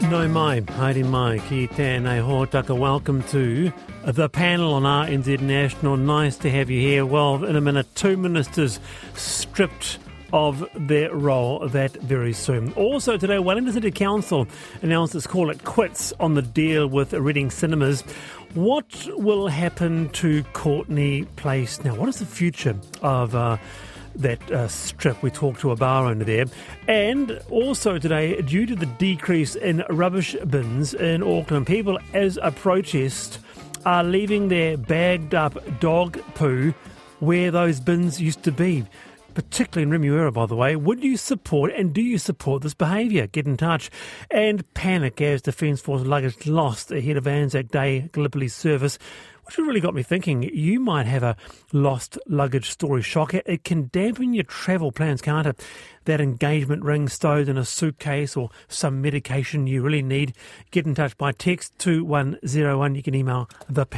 No mai, haere mai, ki tēnei hōtaka. Welcome to the panel on RNZ National. Nice to have you here. Well, in a minute, two ministers stripped of their role that very soon. Also today, Wellington City Council announced its call it quits on the deal with Reading Cinemas. What will happen to Courtenay Place now? What is the future of that strip? We talked to a bar owner there. And also today, due to the decrease in rubbish bins in Auckland, people as a protest are leaving their bagged up dog poo where those bins used to be, particularly in Remuera, by the way. Would you support and do you support this behaviour? Get in touch. And panic as Defence Force luggage lost ahead of Anzac Day Gallipoli service, which really got me thinking. You might have a lost luggage story shock. It can dampen your travel plans, can't it? That engagement ring stowed in a suitcase or some medication you really need. Get in touch by text 2101. You can email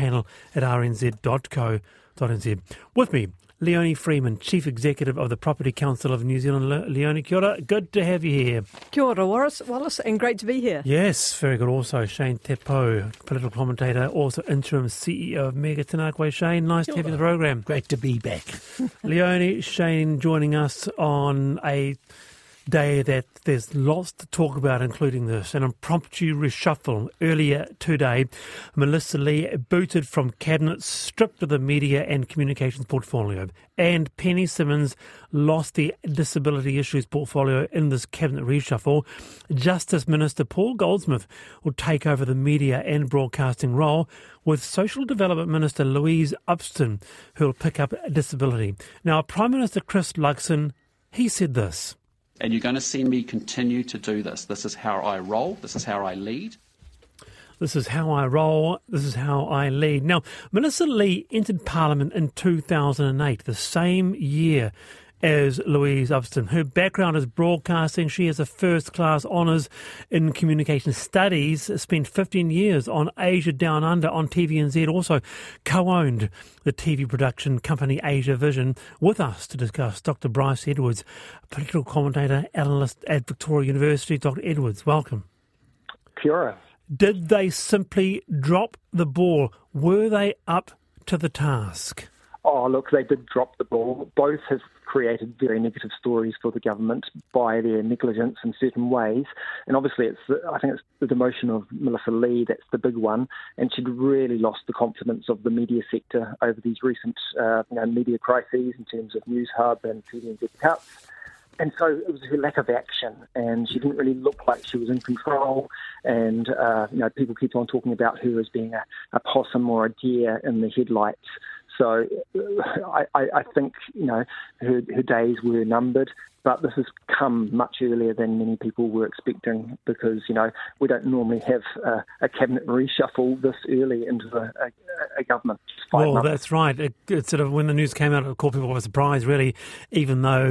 thepanel@rnz.co.nz. With me, Leonie Freeman, Chief Executive of the Property Council of New Zealand. Leonie, kia ora. Good to have you here. Kia ora, Wallace, and great to be here. Yes, very good. Also, Shane Tepo, political commentator, also interim CEO of Mega. Tēnā koe, Shane. Nice to have you on the program. Great to be back. Leonie, Shane joining us on a day that there's lots to talk about, including this, an impromptu reshuffle earlier today. Melissa Lee booted from cabinet, stripped of the media and communications portfolio, and Penny Simmons lost the disability issues portfolio in this cabinet reshuffle. Justice Minister Paul Goldsmith will take over the media and broadcasting role, with Social Development Minister Louise Upston, who will pick up disability. Now, Prime Minister Chris Luxon, he said this. And you're going to see me continue to do this. This is how I roll. This is how I lead. This is how I roll. This is how I lead. Now, Melissa Lee entered Parliament in 2008, the same year as Louise Upston. Her background is broadcasting. She has a first-class honours in communication studies, spent 15 years on Asia Down Under on TVNZ, also co-owned the TV production company Asia Vision. With us to discuss, Dr. Bryce Edwards, political commentator, analyst at Victoria University. Dr. Edwards, welcome. Kia ora. Did they simply drop the ball? Were they up to the task? Oh, look, they did drop the ball. Both have created very negative stories for the government by their negligence in certain ways. And obviously, I think it's the demotion of Melissa Lee that's the big one. And she'd really lost the confidence of the media sector over these recent media crises in terms of News Hub and TVNZ cuts. And so it was her lack of action, and she didn't really look like she was in control. And people keep on talking about her as being a possum or a deer in the headlights. So I think, her days were numbered, but this has come much earlier than many people were expecting because, we don't normally have a cabinet reshuffle this early into a government. Well, that's right. It sort of, when the news came out, it caught people by surprise, really, even though,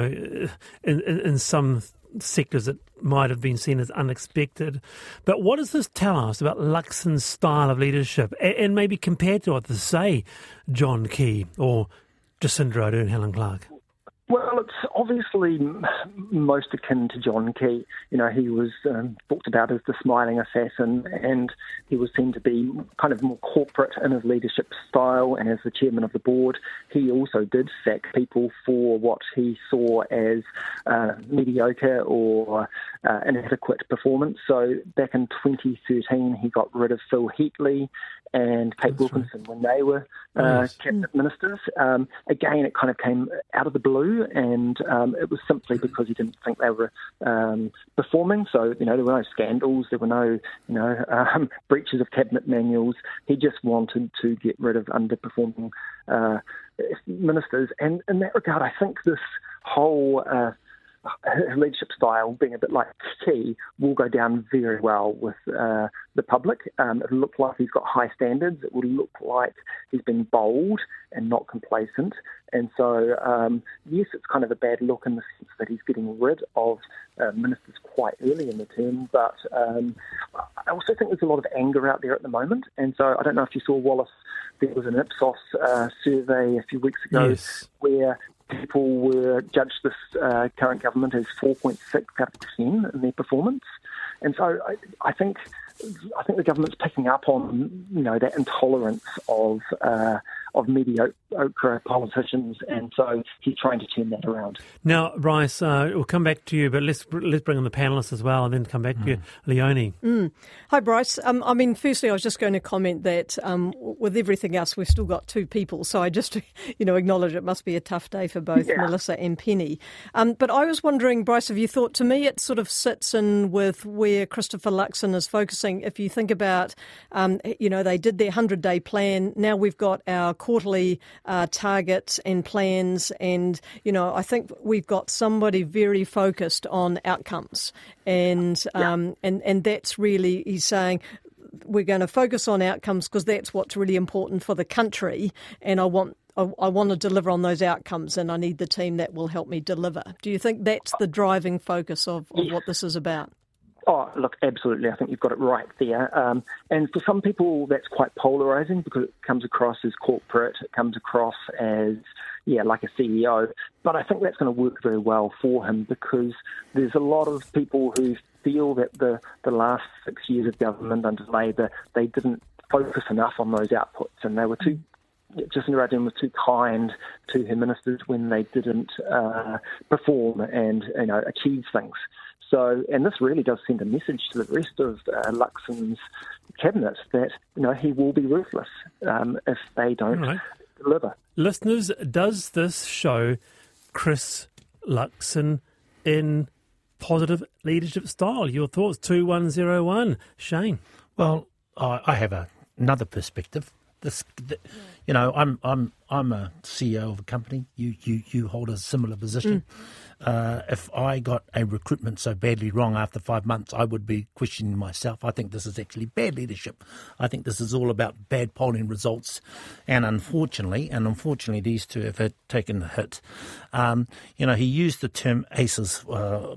in some sectors it might have been seen as unexpected. But what does this tell us about Luxon's style of leadership, and maybe compared to what, say, John Key or Jacinda Ardern, Helen Clark? Well, it's obviously most akin to John Key. He was talked about as the smiling assassin, and he was seen to be kind of more corporate in his leadership style. And as the chairman of the board, he also did sack people for what he saw as mediocre or inadequate performance. So back in 2013, he got rid of Phil Heatley and Kate Wilkinson when they were cabinet ministers. Again, it kind of came out of the blue, and it was simply because he didn't think they were performing. So, there were no scandals, there were no, breaches of cabinet manuals. He just wanted to get rid of underperforming ministers. And in that regard, I think this whole his leadership style, being a bit like Key, will go down very well with the public. It'll look like he's got high standards. It will look like he's been bold and not complacent. And so, yes, it's kind of a bad look in the sense that he's getting rid of ministers quite early in the term. But I also think there's a lot of anger out there at the moment. And so I don't know if you saw, Wallace, there was an Ipsos survey a few weeks ago where people were judged this current government as 4.6 out of 10 in their performance. And so I think the government's picking up on that intolerance of mediocre politicians, and so he's trying to turn that around. Now, Bryce, we'll come back to you, but let's bring on the panellists as well, and then come back to you, Leonie. Hi, Bryce. Firstly, I was just going to comment that with everything else, we've still got two people, so I just acknowledge it must be a tough day for both Melissa and Penny. But I was wondering, Bryce, have you thought? To me, it sort of sits in with where Christopher Luxon is focusing. If you think about, they did their 100-day plan. Now we've got our quarterly targets and plans, and I think we've got somebody very focused on outcomes, and that's really, he's saying, we're going to focus on outcomes because that's what's really important for the country, and I want to deliver on those outcomes, and I need the team that will help me deliver. Do you think that's the driving focus of what this is about? Oh, look, absolutely. I think you've got it right there. And for some people, that's quite polarising because it comes across as corporate, it comes across as, like a CEO. But I think that's going to work very well for him because there's a lot of people who feel that the last 6 years of government under Labour, they didn't focus enough on those outputs, and they were Jacinda Ardern was too kind to her ministers when they didn't perform and achieve things. So, and this really does send a message to the rest of Luxon's cabinet that he will be ruthless if they don't deliver. Listeners, does this show Chris Luxon in positive leadership style? Your thoughts, 2101. Shane? Well, I have another perspective. I'm a CEO of a company. You hold a similar position. If I got a recruitment so badly wrong after 5 months, I would be questioning myself. I think this is actually bad leadership. I think this is all about bad polling results, and unfortunately, these two have taken the hit. He used the term aces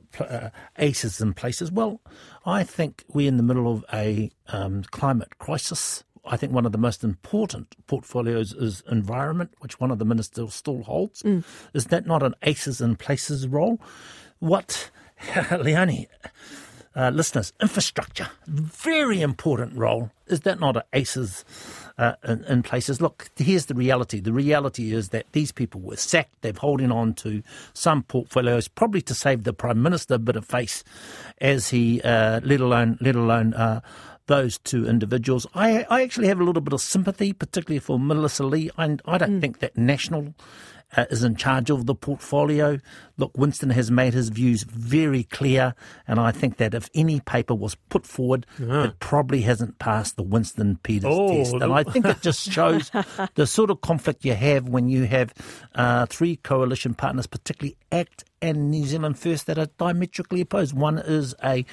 in places. Well, I think we're in the middle of a climate crisis. I think one of the most important portfolios is environment, which one of the ministers still holds. Is that not an aces in places role? What, Leonie, listeners, infrastructure, very important role. Is that not an aces in places? Look, here's the reality. The reality is that these people were sacked. They're holding on to some portfolios, probably to save the Prime Minister a bit of face, as he, let alone those two individuals. I actually have a little bit of sympathy, particularly for Melissa Lee. I don't think that National is in charge of the portfolio. Look, Winston has made his views very clear, and I think that if any paper was put forward, it probably hasn't passed the Winston Peters test. And I think it just shows the sort of conflict you have when you have three coalition partners, particularly ACT and New Zealand First, that are diametrically opposed. One is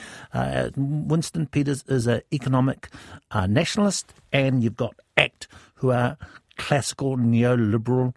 Winston Peters is an economic nationalist, and you've got ACT, who are classical neoliberal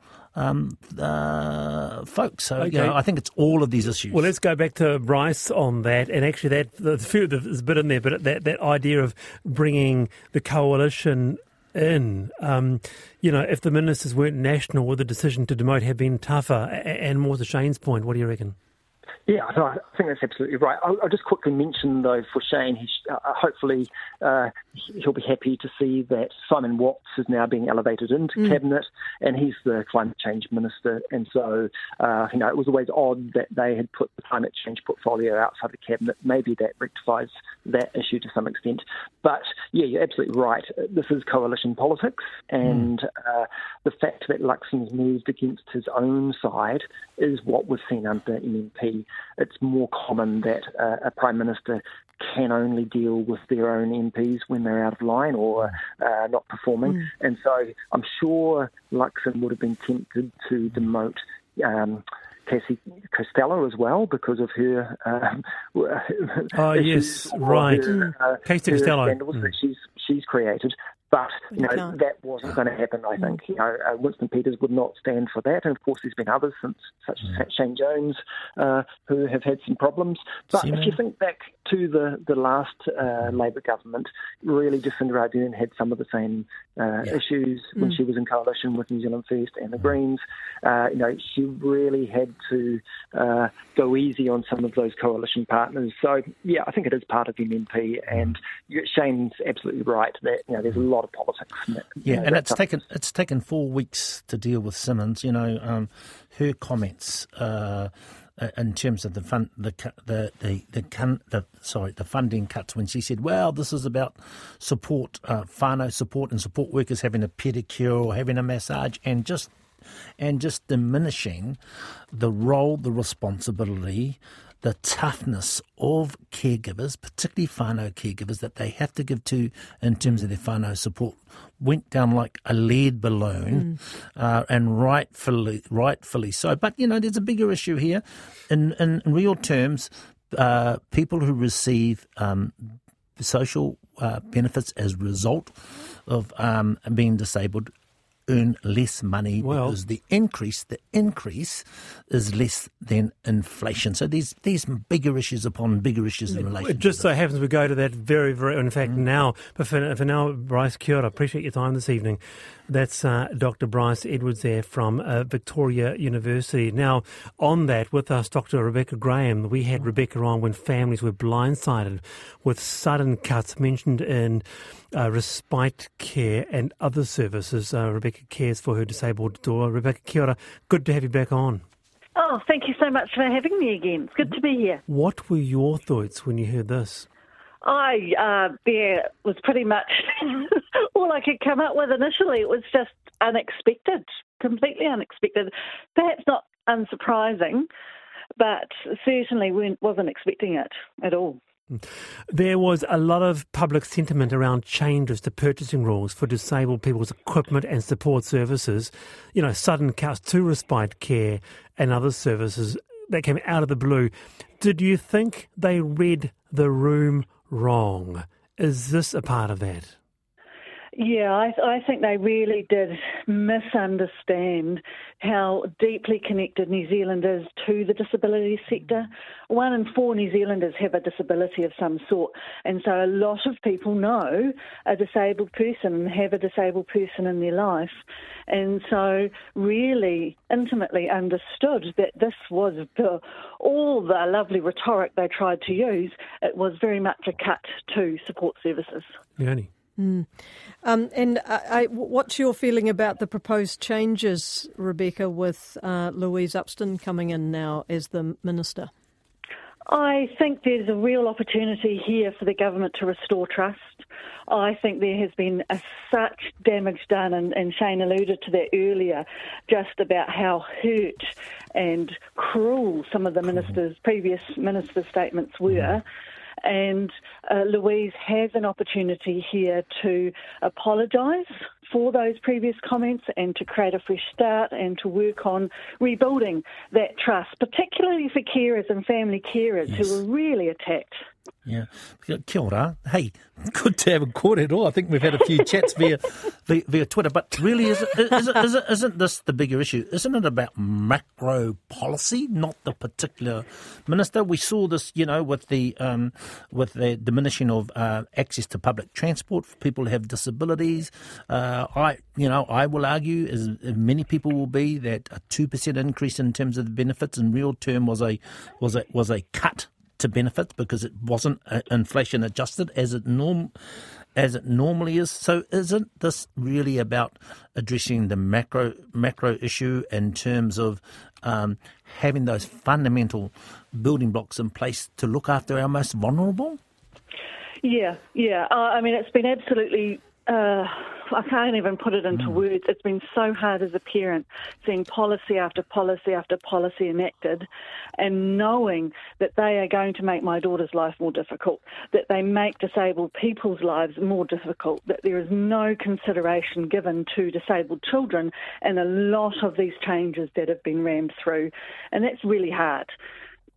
folks. So, I think it's all of these issues. Well, let's go back to Bryce on that. And actually, there's a bit in there, but that idea of bringing the coalition in, if the ministers weren't national, would the decision to demote have been tougher? And more to Shane's point, what do you reckon? Yeah, I think that's absolutely right. I'll just quickly mention, though, for Shane, hopefully he'll be happy to see that Simon Watts is now being elevated into Cabinet, and he's the climate change minister. And so, it was always odd that they had put the climate change portfolio outside the Cabinet. Maybe that rectifies that issue to some extent. But, yeah, you're absolutely right. This is coalition politics, and the fact that Luxon's moved against his own side is what we've seen under MMP. It's more common that a Prime Minister can only deal with their own MPs when they're out of line or not performing. And so I'm sure Luxon would have been tempted to demote Cassie Costello as well because of her yes, right. Cassie Costello scandals that she's created. But, that wasn't going to happen, I think. Winston Peters would not stand for that. And, of course, there's been others, such as Shane Jones, who have had some problems. But if you think back to the last Labour government, really Jacinda Ardern had some of the same issues when she was in coalition with New Zealand First and the Greens. She really had to go easy on some of those coalition partners. So, yeah, I think it is part of MMP, and Shane's absolutely right that there's a lot of politics. And it's taken 4 weeks to deal with Simmons. Her comments in terms of the funding cuts, when she said, "Well, this is about support, whānau support, and support workers having a pedicure or having a massage," and just diminishing the role, the responsibility, the toughness of caregivers, particularly whānau caregivers, that they have to give to in terms of their whānau support, went down like a lead balloon, and rightfully so. But, there's a bigger issue here. In real terms, people who receive social benefits as a result of being disabled earn less money because the increase is less than inflation. So these bigger issues upon bigger issues in relation. It just so happens we go to that very, very, in fact, now. But for now, Bryce, kia ora. Appreciate your time this evening. That's Dr. Bryce Edwards there from Victoria University. Now, on that, with us, Dr. Rebecca Graham, we had Rebecca on when families were blindsided with sudden cuts mentioned in respite care and other services. Rebecca cares for her disabled daughter. Rebecca, kia ora. Good to have you back on. Oh, thank you so much for having me again. It's good to be here. What were your thoughts when you heard this? There was pretty much all I could come up with initially. It was just unexpected, completely unexpected. Perhaps not unsurprising, but certainly wasn't expecting it at all. There was a lot of public sentiment around changes to purchasing rules for disabled people's equipment and support services. Sudden cuts to respite care and other services that came out of the blue. Did you think they read the room wrong? Is this a part of that? Yeah, I think they really did misunderstand how deeply connected New Zealand is to the disability sector. 1 in 4 New Zealanders have a disability of some sort, and so a lot of people know a disabled person and have a disabled person in their life, and so really intimately understood that this was all the lovely rhetoric they tried to use. It was very much a cut to support services. Leonie. What's your feeling about the proposed changes, Rebecca, with Louise Upston coming in now as the Minister? I think there's a real opportunity here for the government to restore trust. I think there has been such damage done, and Shane alluded to that earlier, just about how hurt and cruel some of the previous ministers' statements were. And Louise has an opportunity here to apologise for those previous comments and to create a fresh start and to work on rebuilding that trust, particularly for carers and family carers who were really attacked. Yeah. Kia ora. Hey, good to have a kōrero. I think we've had a few chats via Twitter, but really isn't this the bigger issue? Isn't it about macro policy, not the particular minister? We saw this, with the diminishing of access to public transport for people who have disabilities. I will argue, as many people will be, that a 2% increase in terms of the benefits in real term was a cut to benefits because it wasn't inflation adjusted as it normally is. So isn't this really about addressing the macro issue in terms of having those fundamental building blocks in place to look after our most vulnerable? Yeah. I mean, it's been absolutely... I can't even put it into words. It's been so hard as a parent seeing policy after policy after policy enacted and knowing that they are going to make my daughter's life more difficult, that they make disabled people's lives more difficult, that there is no consideration given to disabled children and a lot of these changes that have been rammed through. And that's really hard.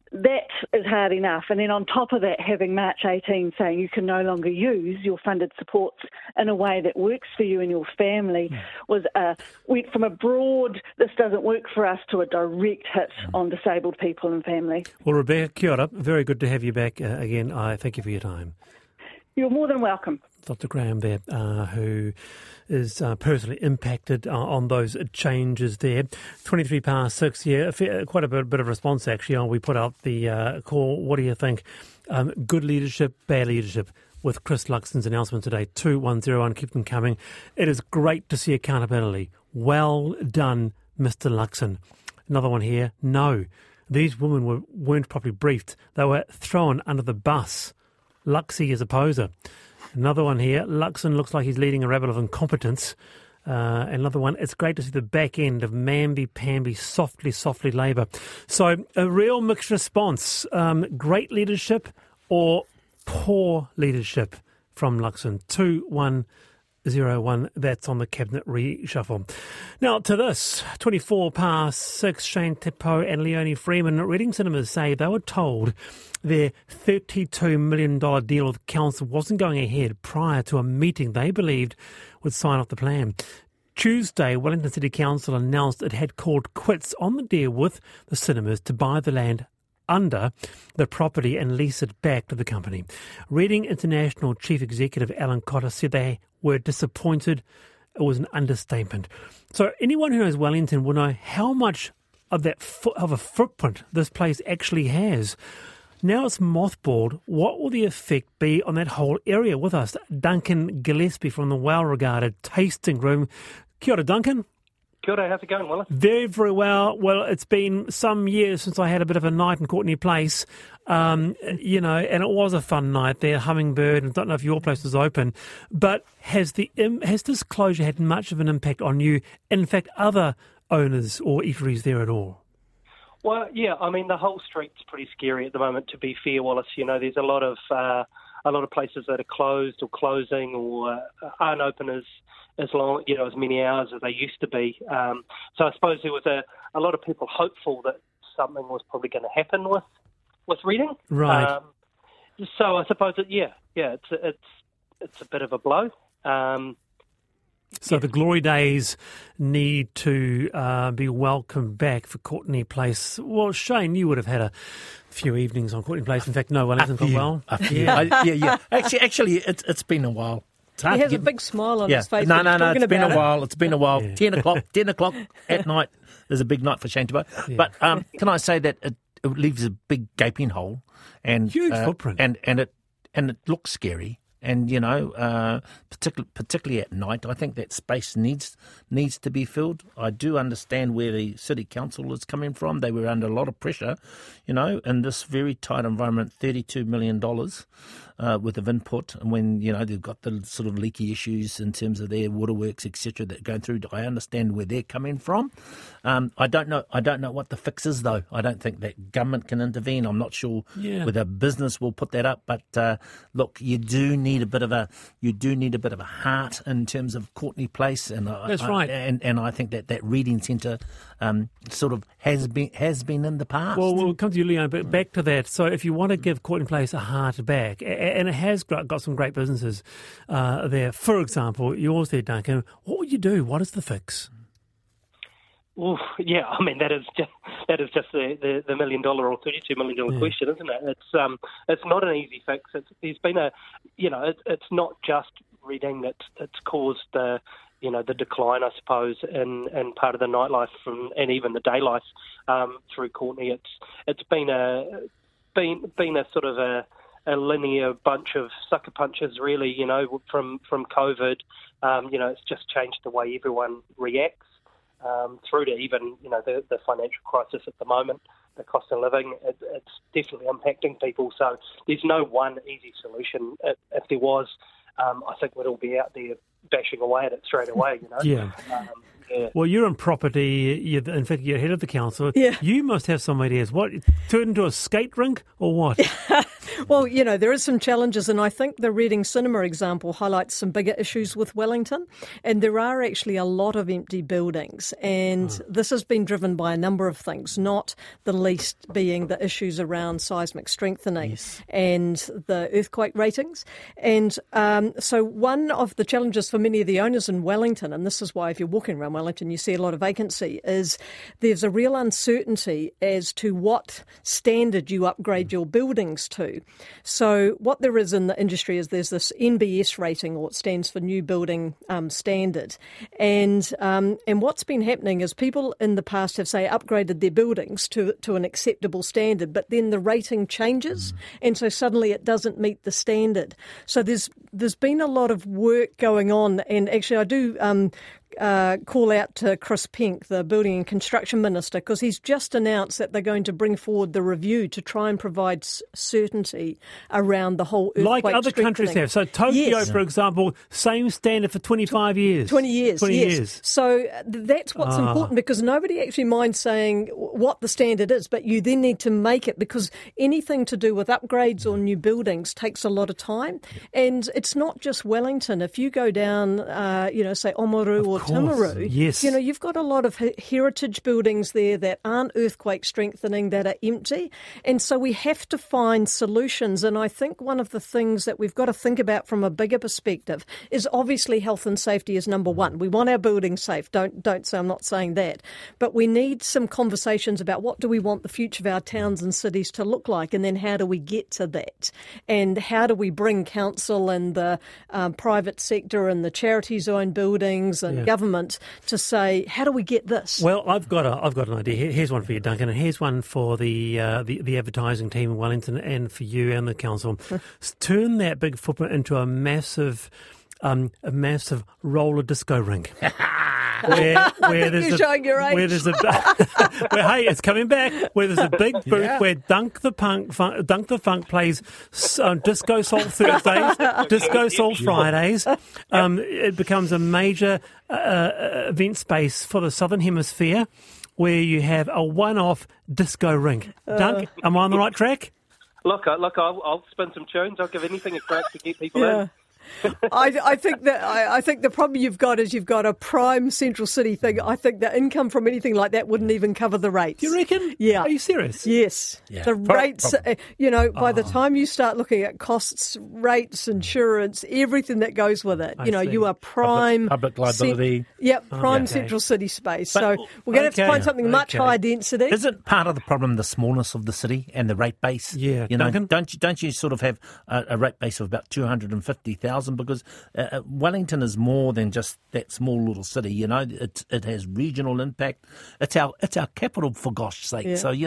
that is hard enough. And then on top of that, having March 18 saying you can no longer use your funded supports in a way that works for you and your family went from a broad, this doesn't work for us, to a direct hit on disabled people and family. Well, Rebecca, kia ora. Very good to have you back again. I thank you for your time. You're more than welcome. Dr. Graham there, who is personally impacted on those changes there. 23 past 6, quite a bit of response actually. We put out the call. What do you think? Good leadership, bad leadership? With Chris Luxon's announcement today, 2101, keep them coming. It is great to see accountability. Well done, Mr. Luxon. Another one here, no. These women weren't properly briefed. They were thrown under the bus. Luxy is a poser. Another one here, Luxon looks like he's leading a rabble of incompetence. Another one, it's great to see the back end of mamby-pamby, softly Labour. So a real mixed response. Great leadership or poor leadership from Luxon. 2101, that's on the Cabinet reshuffle. Now to this, 24 past 6, Shane Tepo and Leonie Freeman at Reading Cinemas say they were told their $32 million deal with council wasn't going ahead prior to a meeting they believed would sign off the plan. Tuesday, Wellington City Council announced it had called quits on the deal with the cinemas to buy the land under the property and lease it back to the company. Reading International Chief Executive Alan Cotter said they were disappointed. It was an understatement. So anyone who knows Wellington will know how much of that of a footprint this place actually has. Now it's mothballed. What will the effect be on that whole area? With us, Duncan Gillespie from the well-regarded Tasting Room. Kia ora, Duncan. Kia ora, how's it going, Wallace? Very, very well. Well, it's been some years since I had a bit of a night in Courtenay Place, and it was a fun night there, Hummingbird, and I don't know if your place was open, but has this closure had much of an impact on you, in fact, other owners or eateries there at all? Well, yeah, I mean, the whole street's pretty scary at the moment, to be fair, Wallace. There's a lot of places that are closed or closing or aren't open as long, as many hours as they used to be. So I suppose there was a lot of people hopeful that something was probably going to happen with Reading. Right. So I suppose it's a bit of a blow. So the glory days need to be welcomed back for Courtenay Place. Well, Shane, you would have had a few evenings on Courtenay Place. In fact, no, Wellington got well. Yeah. Actually, it's been a while. He has a big smile on his face. No, it's been a while. It's been a while. Yeah. 10 o'clock at night is a big night for Shane Tepo. Yeah. But can I say that it leaves a big gaping hole, and huge footprint, and it looks scary. And particularly at night, I think that space needs to be filled. I do understand where the city council is coming from. They were under a lot of pressure, in this very tight environment. $32 million worth of input, and when they've got the sort of leaky issues in terms of their waterworks, etc., that are going through. I understand where they're coming from. I don't know what the fix is, though. I don't think that government can intervene. I'm not sure whether business will put that up. But look, you do need a bit of a heart in terms of Courtenay Place, and that's right. And I think that Reading Centre sort of has been in the past. Well, we'll come to you, Leon, but back to that. So if you want to give Courtenay Place a heart back, and it has got some great businesses there. For example, yours there, Duncan. What would you do? What is the fix? Well, yeah, I mean that is just the $1 million or $32 million question, isn't it? It's not an easy fix. It's not just Reading that's caused the decline, I suppose, in part of the nightlife and even the day life through Courtenay. It's been a sort of a linear bunch of sucker punches, really. From COVID, it's just changed the way everyone reacts. Through to even, the financial crisis at the moment, the cost of living, it's definitely impacting people. So there's no one easy solution. If there was, I think we'd all be out there bashing away at it straight away, Yeah. Well, you're in property. In fact, you're head of the council. Yeah. You must have some ideas. What, turn into a skate rink or what? Well, there is some challenges, and I think the Reading Cinema example highlights some bigger issues with Wellington. And there are actually a lot of empty buildings, and this has been driven by a number of things, not the least being the issues around seismic strengthening and the earthquake ratings. And so one of the challenges for many of the owners in Wellington, and this is why if you're walking around Wellington you see a lot of vacancy, is there's a real uncertainty as to what standard you upgrade your buildings to. So what there is in the industry is there's this NBS rating, or it stands for New Building Standard. And what's been happening is people in the past have, say, upgraded their buildings to an acceptable standard, but then the rating changes, and so suddenly it doesn't meet the standard. So there's been a lot of work going on, and actually I do call out to Chris Penk, the Building and Construction Minister, because he's just announced that they're going to bring forward the review to try and provide certainty around the whole earthquake like other countries have. So Tokyo, for example, same standard for 25 years. 20 years. So that's what's important, because nobody actually minds saying what the standard is, but you then need to make it, because anything to do with upgrades or new buildings takes a lot of time. And it's not just Wellington. If you go down, say Oamaru or Timaru, you've got a lot of heritage buildings there that aren't earthquake strengthening, that are empty. And so we have to find solutions. And I think one of the things that we've got to think about from a bigger perspective is obviously health and safety is number one. We want our buildings safe. Don't say I'm not saying that. But we need some conversations about what do we want the future of our towns and cities to look like, and then how do we get to that? And how do we bring council and the private sector and the charities-owned buildings and government to say, how do we get this? Well, I've got an idea. Here's one for you, Duncan, and here's one for the advertising team in Wellington, and for you and the council. Turn that big footprint into a massive roller disco rink. Where there's showing your age. Where there's hey, it's coming back. Where there's a big booth where Dunk the Funk plays Disco Soul Thursdays, Disco Soul Fridays. It becomes a major event space for the Southern Hemisphere, where you have a one-off disco rink. Dunk, am I on the right track? Look, I'll spin some tunes. I'll give anything a crack to get people in. I think the problem you've got is you've got a prime central city thing. I think the income from anything like that wouldn't even cover the rates. You reckon? Yeah. Are you serious? Yes. Yeah. The rates, by the time you start looking at costs, rates, insurance, everything that goes with it, you are prime... Public liability. Prime central city space. But, so we're going to have to find something much higher density. Isn't part of the problem the smallness of the city and the rate base? Yeah, Duncan? Don't you sort of have a rate base of about 250,000? Because Wellington is more than just that small little city. It has regional impact. It's our capital, for gosh sake. Yeah. So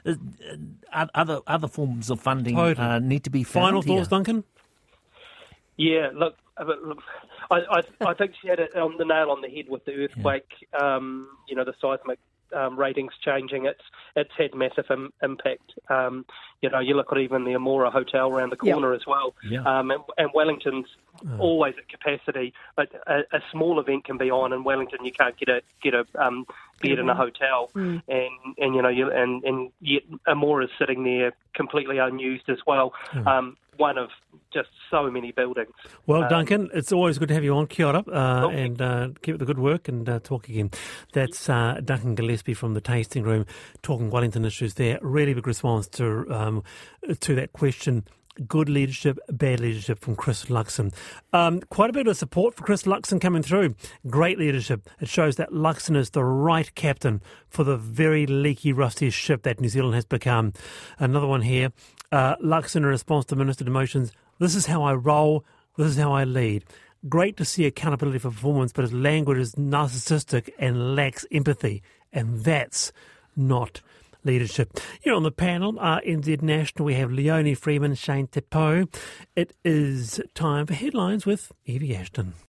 other forms of funding need to be found. Final thoughts, Duncan? Yeah, look, I think she had it on the nail on the head with the earthquake. The seismic ratings changing. It's had massive impact. You look at even the Amora Hotel around the corner as well. Yeah. And Wellington's always at capacity. But a small event can be on in Wellington. You can't get a bed in a hotel, and yet Amora's sitting there completely unused as well. One of just so many buildings. Well, Duncan, it's always good to have you on. Kia ora, and keep up the good work, and talk again. That's Duncan Gillespie from the Tasting Room, talking Wellington issues there. Really big response to that question. Good leadership, bad leadership from Chris Luxon. Quite a bit of support for Chris Luxon coming through. Great leadership. It shows that Luxon is the right captain for the very leaky, rusty ship that New Zealand has become. Another one here. Luxon in response to Minister demotions. This is how I roll. This is how I lead. Great to see accountability for performance, but his language is narcissistic and lacks empathy. And that's not leadership. Here on the panel, NZ National, we have Leonie Freeman, Shane Te Pou. It is time for headlines with Evie Ashton.